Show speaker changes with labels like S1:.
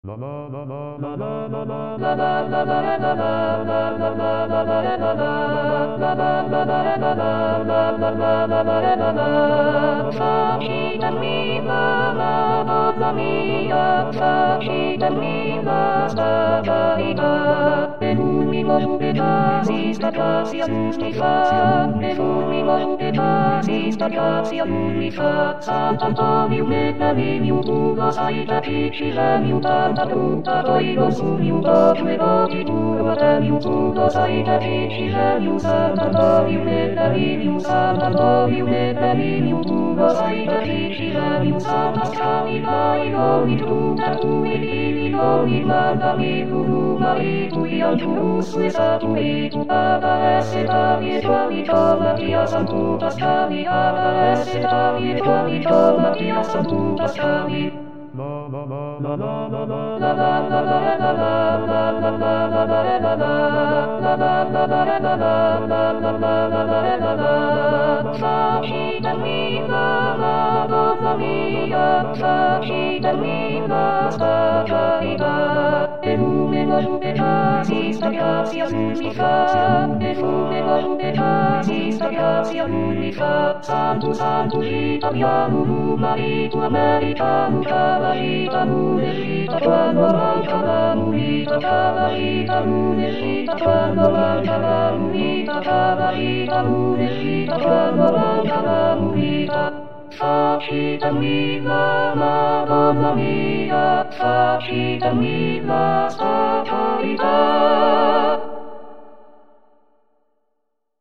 S1: Stacja unika, mimo edukacji stacja unika. Sam tam pobił, wyprawił, długo zajtapi, przyżemił, tarta truta, to i rozumił, to człowieki kurwa temił, długo zajtapi, przyżemił, sam tam pobił, wyprawił, sam tam pobił, wyprawił, długo zajtapi, przyżemił, sam tam sami dwaj goli, truta, i goli, manda mi, kuruma i tu i on tu, słysa tu i tu, esy tami, tłami, to magia sam tu paskami, esy tami, tłami, to magia sam tu paskami. Stacja unika, santu, italiano, marito, americano, cavarita, lunedita, quando manca la munita, cavarita, lunedita, quando manca la munita, cavarita, lunedita, quando manca la munita. Facita viva, Madonna mia, facita viva, sta carità.